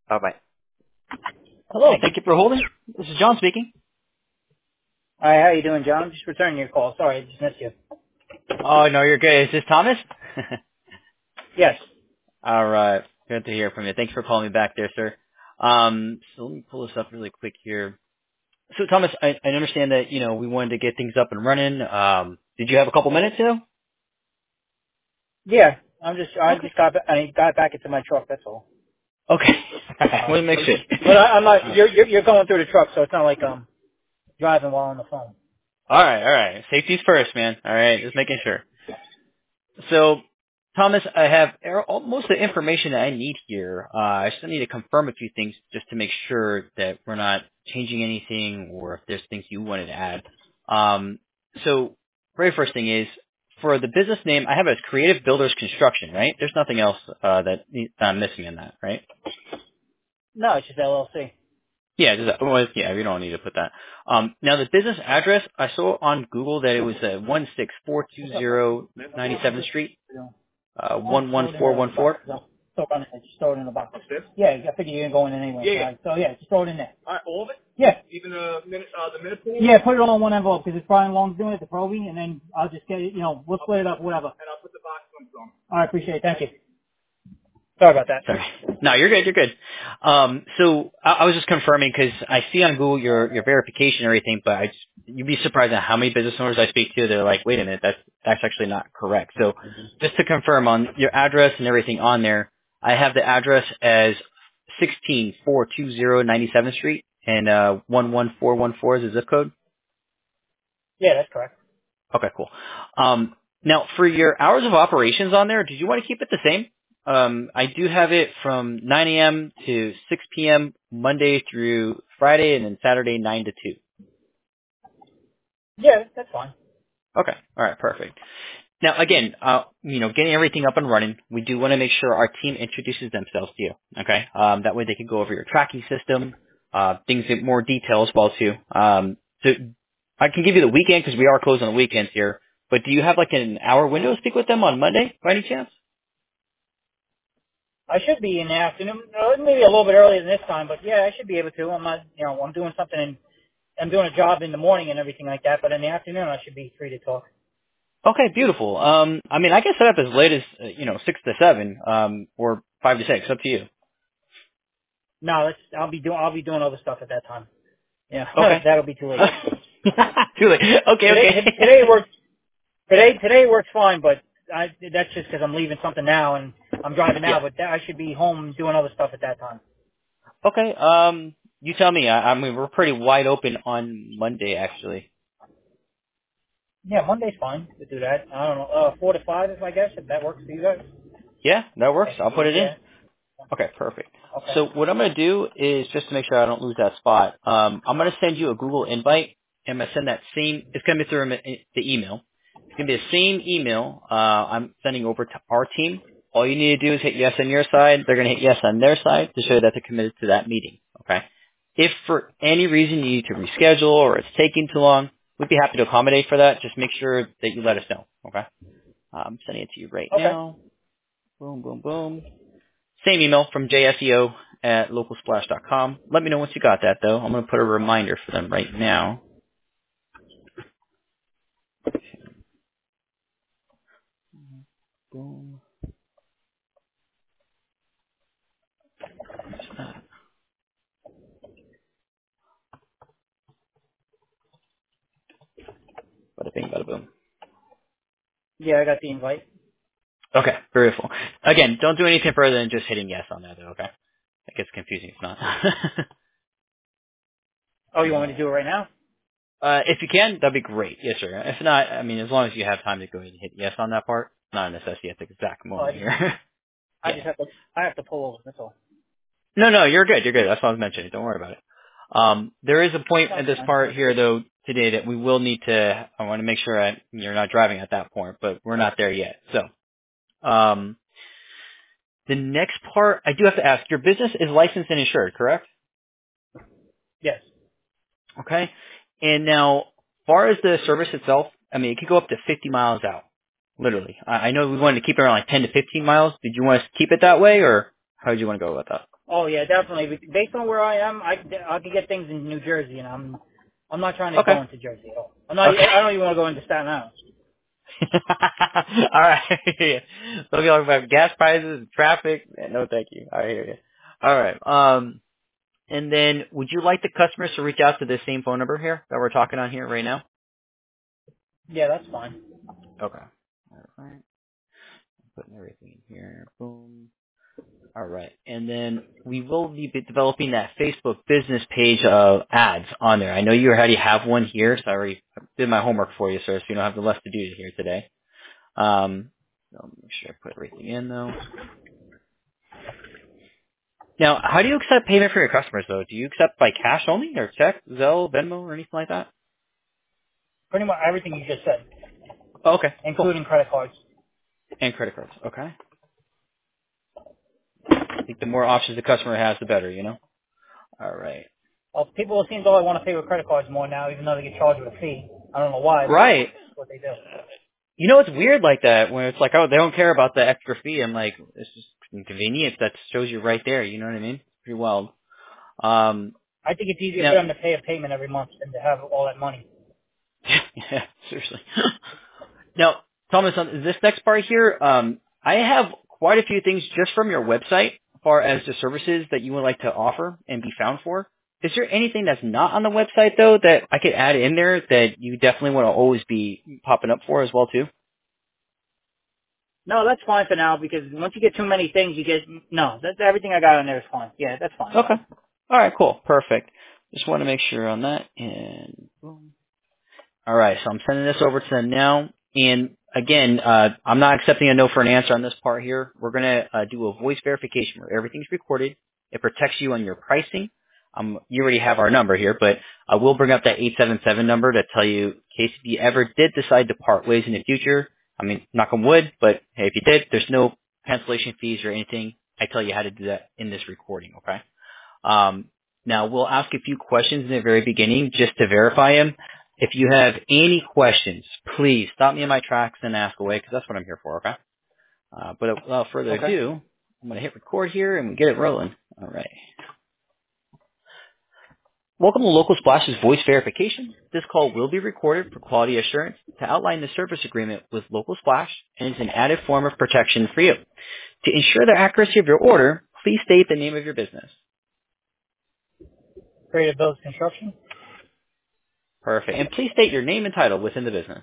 Bye-bye. Hello, thank you for holding. This is John speaking. Hi, how you doing, John? Just returning your call. Sorry, I just missed you. Oh, no, you're good. Is this Thomas? Yes. All right. Good to hear from you. Thanks for calling me back there, sir. So let me pull this up really quick here. So, Thomas, I understand that, we wanted to get things up and running. Did you have a couple minutes, Yeah, I Okay. just got back into my truck. That's all. Okay. All right. Let me make sure. But I'm not. You're going through the truck, so it's not like I'm driving while on the phone. All right. All right. Safety's first, man. All right. Just making sure. So, Thomas, I have most of the information that I need here. I still need to confirm a few things just to make sure that we're not changing anything or if there's things you wanted to add. So, very first thing is, for the business name, I have it as Creative Builders Construction, right? There's nothing else that I'm missing in that, right? No, it's just LLC. Yeah, we don't need to put that. Now, the business address, I saw on Google that it was at What's up, bud? 16420 97th Street. Just throw it in the box. 11414. Just throw it in the box. Yeah, I figure you're going in anyway. Yeah. So yeah, just throw it in there. All right, all of it. Yeah. Even the minute pool. Yeah, put it all in one envelope because it's Brian Long's doing it, the Proby, and then I'll just get it. We'll split it up, whatever. And I'll put the box on some. All right, appreciate it. Thank you. Sorry about that. Sorry. No, you're good. You're good. So I was just confirming because I see on Google your verification and everything, but you'd be surprised at how many business owners I speak to. They're like, wait a minute, that's actually not correct. So just to confirm on your address and everything on there, I have the address as 16420 97th Street and 11414 is the zip code. Yeah, that's correct. Okay, cool. Now, for your hours of operations on there, did you want to keep it the same? I do have it from 9 a.m. to 6 p.m. Monday through Friday, and then Saturday 9 to 2. Yeah, that's fine. Okay, all right, perfect. Now, again, getting everything up and running, we do want to make sure our team introduces themselves to you. Okay, that way they can go over your tracking system, things in more detail as well too. So I can give you the weekend because we are closed on the weekends here. But do you have like an hour window to speak with them on Monday, by any chance? I should be in the afternoon, maybe a little bit earlier than this time, but yeah, I should be able to. I'm not, I'm doing something I'm doing a job in the morning and everything like that, but in the afternoon I should be free to talk. Okay, beautiful. I mean, I can set up as late as 6 to 7, or 5 to 6. Up to you. No, I'll be doing other stuff at that time. Yeah, Okay. that'll be too late. Too late. Okay, okay. Today works fine, but that's just because I'm leaving something now and I'm driving now, Yeah. but I should be home doing other stuff at that time. Okay. You tell me. I mean, we're pretty wide open on Monday, actually. Yeah, Monday's fine to do that. I don't know, 4 to 5 I guess, if that works for you guys. Yeah, that works. I'll put it in. Yeah. Okay, perfect. Okay. So what I'm going to do is just to make sure I don't lose that spot. I'm going to send you a Google invite. I'm going to send that same. It's going to be through the email. It's going to be the same email I'm sending over to our team. All you need to do is hit yes on your side. They're going to hit yes on their side to show that they're committed to that meeting. Okay. If for any reason you need to reschedule or it's taking too long, we'd be happy to accommodate for that. Just make sure that you let us know. Okay. I'm sending it to you right Okay. now. Boom, boom, boom. Same email from JSEO at localsplash.com. Let me know once you got that, though. I'm going to put a reminder for them right now. Boom. Bada bing, bada boom. Yeah, I got the invite. Okay, beautiful. Again, don't do anything further than just hitting yes on that, though, okay? It gets confusing if not. Oh, you want me to do it right now? If you can, that'd be great. Yes, sir. If not, I mean, as long as you have time to go ahead and hit yes on that part, it's not a necessity at the exact Oh, moment here. I Yeah. just have to pull over. That's all. No, you're good. You're good. That's what I was mentioning. Don't worry about it. There is a point at That's this fine. part here, though, today that we will need to. I want to make sure you're not driving at that point, but we're not there yet. So, the next part, I do have to ask. Your business is licensed and insured, correct? Yes. Okay. And now, as far as the service itself, I mean, it could go up to 50 miles out, literally. I know we wanted to keep it around like 10 to 15 miles. Did you want us to keep it that way, or how did you want to go about that? Oh yeah, definitely. Based on where I am, I can get things in New Jersey, and I'm not trying to go into Jersey at all. Okay. I don't even want to go into Staten Island. All right. So we're talking about gas prices and traffic. No, thank you. I hear you. All right. And then would you like the customers to reach out to the same phone number here that we're talking on here right now? Yeah, that's fine. Okay. All right. Putting everything in here. Boom. All right. And then we will be developing that Facebook business page ads on there. I know you already have one here, so I already did my homework for you, sir, so you don't have the less to do here today. So make sure I put everything in, though. Now, how do you accept payment for your customers, though? Do you accept by cash only, or check, Zelle, Venmo, or anything like that? Pretty much everything you just said, Oh, okay, including credit cards. and credit cards. Okay. I think the more options the customer has, the better, you know? All right. Well, people seem to only want to pay with credit cards more now, even though they get charged with a fee. I don't know why, but Right. that's what they do. You know, it's weird like that, when it's like, oh, they don't care about the extra fee. I'm like, it's just inconvenient. That shows you right there, you know what I mean? Pretty wild. I think it's easier for them to pay a payment every month than to have all that money. Yeah, seriously. Now, Thomas, on this next part here, I have quite a few things just from your website as far as the services that you would like to offer and be found for. Is there anything that's not on the website, though, that I could add in there that you definitely want to always be popping up for as well, too? No, that's fine for now, because once you get too many things, that's everything I got on there is fine. Yeah, that's fine. Okay. All right, cool. Perfect. Just want to make sure on that. And boom. All right, so I'm sending this over to them now. And again, I'm not accepting a no for an answer on this part here. We're going to do a voice verification where everything's recorded. It protects you on your pricing. You already have our number here, but I will bring up that 877 number to tell you in case you ever did decide to part ways in the future. I mean, knock on wood, but hey, if you did, there's no cancellation fees or anything. I tell you how to do that in this recording, okay? Now, we'll ask a few questions in the very beginning just to verify them. If you have any questions, please stop me in my tracks and ask away, because that's what I'm here for, okay? But without further ado, I'm going to hit record here and we get it rolling. All right. Welcome to Local Splash's voice verification. This call will be recorded for quality assurance to outline the service agreement with Local Splash, and is an added form of protection for you. To ensure the accuracy of your order, please state the name of your business. Creative Bills Construction. Perfect. And please state your name and title within the business.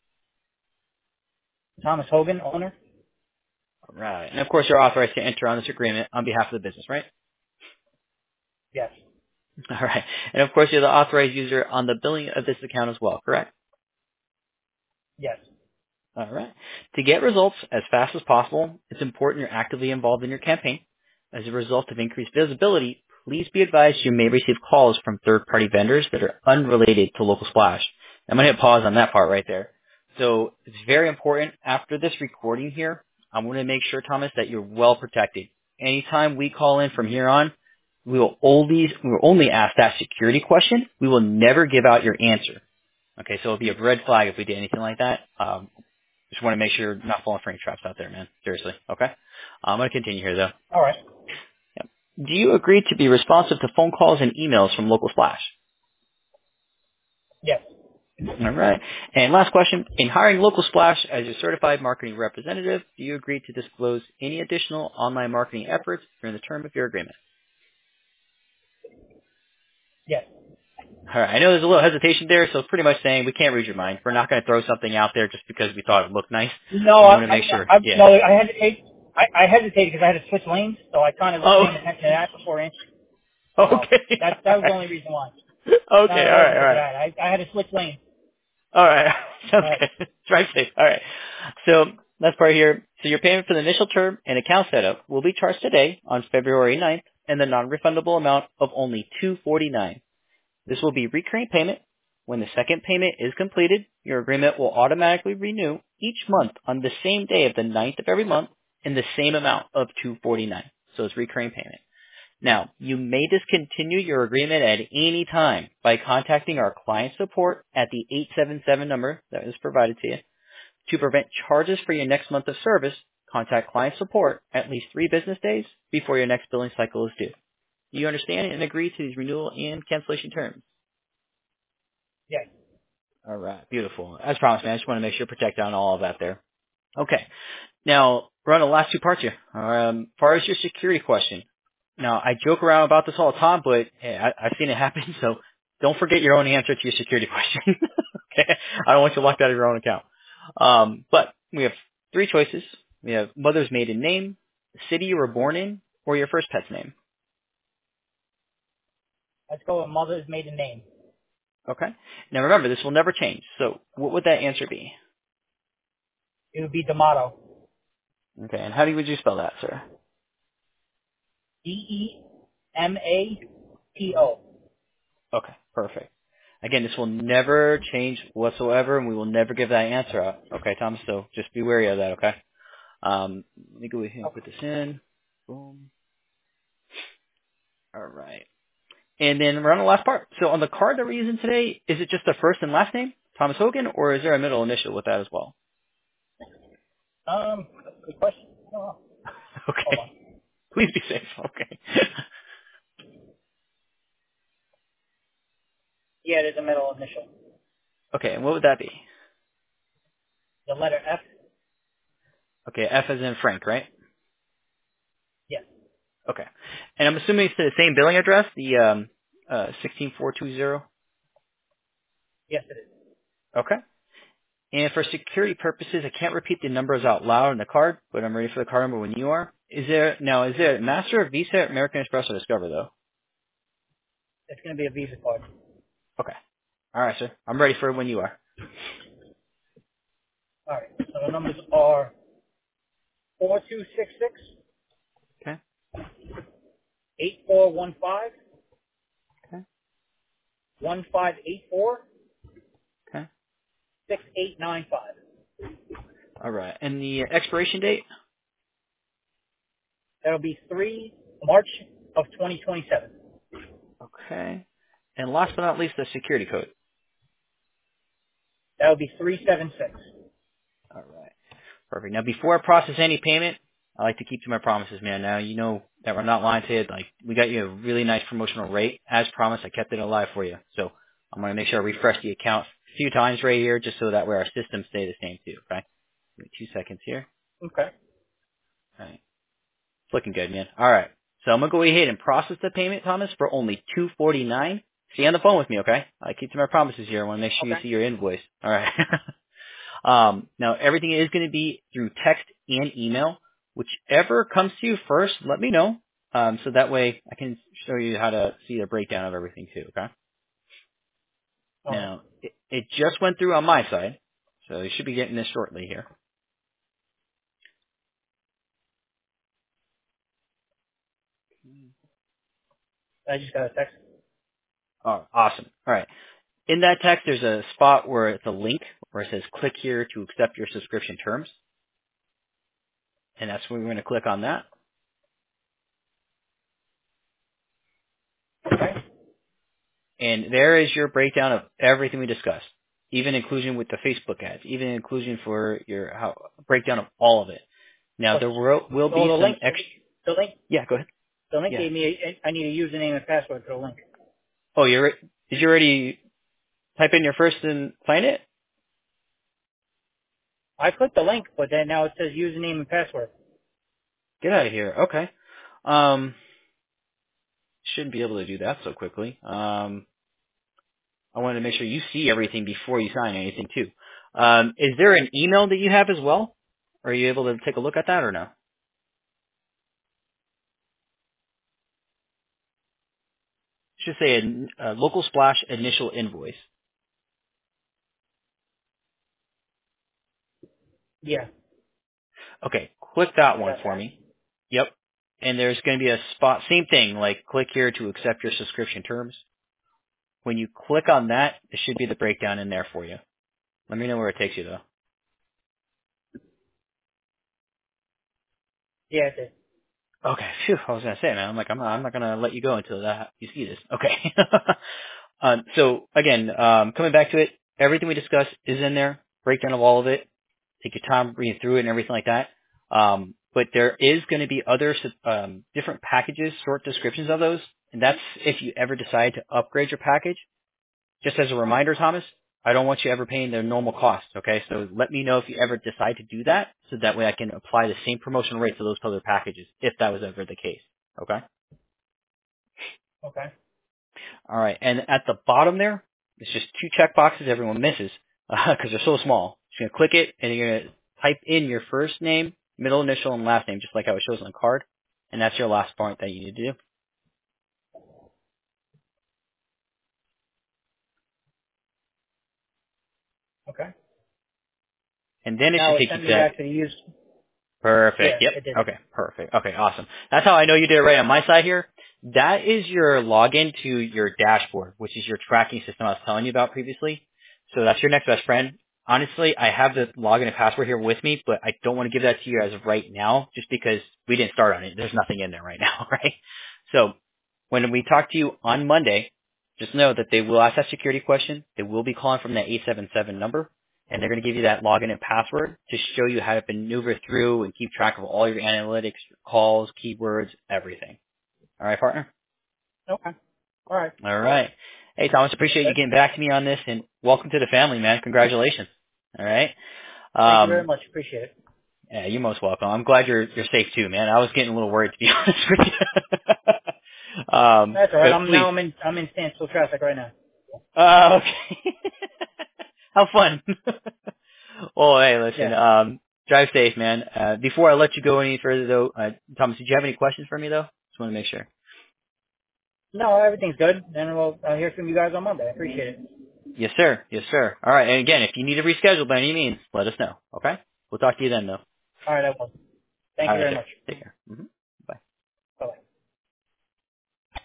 Thomas Hogan, owner. All right. And of course, you're authorized to enter on this agreement on behalf of the business, right? Yes. All right. And of course, you're the authorized user on the billing of this account as well, correct? Yes. All right. To get results as fast as possible, it's important you're actively involved in your campaign. As a result of increased visibility, please be advised you may receive calls from third-party vendors that are unrelated to Local Splash. I'm going to hit pause on that part right there. So it's very important after this recording here, I'm going to make sure, Thomas, that you're well protected. Anytime we call in from here on, we will only ask that security question. We will never give out your answer. Okay, so it'll be a red flag if we did anything like that. Just want to make sure you're not falling for any traps out there, man. Seriously. Okay? I'm going to continue here, though. All right. Yep. Do you agree to be responsive to phone calls and emails from Local Splash? Yes. All right. And last question. In hiring Local Splash as your certified marketing representative, do you agree to disclose any additional online marketing efforts during the term of your agreement? Yes. All right. I know there's a little hesitation there, so it's pretty much saying we can't read your mind. We're not going to throw something out there just because we thought it looked nice. No, I want to make sure. Yeah. No, I hesitated. I hesitated because I had to switch lanes, so I kind of was paying attention to that before answering. Okay. So that was the only reason why. Okay. All right. I had to switch lanes. All right. Sounds good. Drive safe. All right. So that's part here. So your payment for the initial term and account setup will be charged today on February 9th, and the non-refundable amount of only $249. This will be recurring payment. When the second payment is completed, your agreement will automatically renew each month on the same day of the 9th of every month in the same amount of $249. So it's recurring payment. Now, you may discontinue your agreement at any time by contacting our client support at the 877 number that is provided to you. To prevent charges for your next month of service, contact client support at least 3 business days before your next billing cycle is due. Do you understand and agree to these renewal and cancellation terms? Yes. All right, beautiful. As promised, man, I just want to make sure protect on all of that there. Okay. Now, we're on the last two parts here. As far as your security question. Now, I joke around about this all the time, but hey, I've seen it happen, so don't forget your own answer to your security question. Okay? I don't want you locked out of your own account. But we have three choices. We have mother's maiden name, the city you were born in, or your first pet's name. Let's go with mother's maiden name. Okay? Now remember, this will never change. So what would that answer be? It would be D'Amato. Okay, and how would you spell that, sir? D-E-M-A-T-O. Okay, perfect. Again, this will never change whatsoever, and we will never give that answer out. Okay, Thomas, so just be wary of that, okay? Let me go ahead and put this in. Boom. All right. And then we're on the last part. So on the card that we're using today, is it just the first and last name, Thomas Hogan, or is there a middle initial with that as well? Good question. Oh. Okay. Please be safe. Okay. Yeah, there's a middle initial. Okay, and what would that be? The letter F? Okay, F as in Frank, right? Yes. Okay. And I'm assuming it's the same billing address, the 16420? Yes, it is. Okay. And for security purposes, I can't repeat the numbers out loud on the card, but I'm ready for the card number when you are. Is there Master, Visa, American Express, or Discover, though? It's going to be a Visa card. Okay. All right, sir. I'm ready for it when you are. All right. So the numbers are 4266 Okay. 8415 Okay. 1584 Okay. 6895. All right. And the expiration date? That'll be March of 2027. Okay. And last but not least, the security code. That'll be 376. All right. Perfect. Now, before I process any payment, I like to keep to my promises, man. Now, you know that we're not lying to you. Like, we got you a really nice promotional rate. As promised, I kept it alive for you. So I'm going to make sure I refresh the account a few times right here just so that way our systems stay the same too, okay? Give me 2 seconds here. Okay. All right. It's looking good, man. All right. So I'm going to go ahead and process the payment, Thomas, for only $249. Stay on the phone with me, okay? I keep to my promises here. I want to make sure you see your invoice. All right. Now, everything is going to be through text and email. Whichever comes to you first, let me know. So that way I can show you how to see the breakdown of everything too, okay? Now, it just went through on my side, so you should be getting this shortly here. I just got a text. Oh, awesome. All right. In that text, there's a spot where it's a link where it says click here to accept your subscription terms. And that's where we're going to click on that. Okay. And there is your breakdown of everything we discussed, even inclusion with the Facebook ads, even inclusion for your breakdown of all of it. Now, there will be some extra. The link? Yeah, go ahead. The link gave me, I need a username and password for the link. Oh, did you already type in your first and find it? I clicked the link, but then now it says username and password. Get out of here. Okay. Shouldn't be able to do that so quickly. I wanted to make sure you see everything before you sign anything too. Is there an email that you have as well? Are you able to take a look at that or no? It should say a local splash initial invoice. Yeah. Okay, click that one for me. Yep. And there's going to be a spot, same thing, like click here to accept your subscription terms. When you click on that, it should be the breakdown in there for you. Let me know where it takes you though. Yeah, it did. Okay, phew, I was gonna say, man, I'm not gonna let you go until you see this. Okay. So again, coming back to it, everything we discussed is in there. Breakdown of all of it. Take your time reading through it and everything like that. But there is going to be other different packages, short descriptions of those and that's if you ever decide to upgrade your package. Just as a reminder, Thomas, I don't want you ever paying their normal cost, okay? So let me know if you ever decide to do that, so that way I can apply the same promotional rate to those other packages, if that was ever the case, okay? Okay. All right, and at the bottom there, it's just 2 check boxes everyone misses, because they're so small. You're going to click it, and you're going to type in your first name, middle initial, and last name, just like how it shows on the card, and that's your last part that you need to do. Okay. And then it Now should it take sent you me to that. back to the use. Perfect. Yeah, Yep. it did. Okay. Perfect. Okay. Awesome. That's how I know you did it right on my side here. That is your login to your dashboard, which is your tracking system I was telling you about previously. So that's your next best friend. Honestly, I have the login and password here with me, but I don't want to give that to you as of right now, just because we didn't start on it. There's nothing in there right now, right? So when we talk to you on Monday, just know that they will ask that security question. They will be calling from that 877 number, and they're going to give you that login and password to show you how to maneuver through and keep track of all your analytics, your calls, keywords, everything. All right, partner? Okay. All right. All right. Hey, Thomas, appreciate you getting back to me on this, and welcome to the family, man. Congratulations. All right. Thank you very much. Appreciate it. Yeah, you're most welcome. I'm glad you're safe too, man. I was getting a little worried, to be honest with you. That's all right. I'm in standstill traffic right now. Okay. How fun. Well, hey, listen, Yeah. Drive safe, man. Before I let you go any further, though, Thomas, did you have any questions for me, though? Just want to make sure. No, everything's good, and I'll hear from you guys on Monday. I appreciate it. Yes, sir. Yes, sir. All right. And again, if you need to reschedule by any means, let us know. Okay? We'll talk to you then, though. All right, I will. Thank All you right, very sir. much. Take care. Mm-hmm.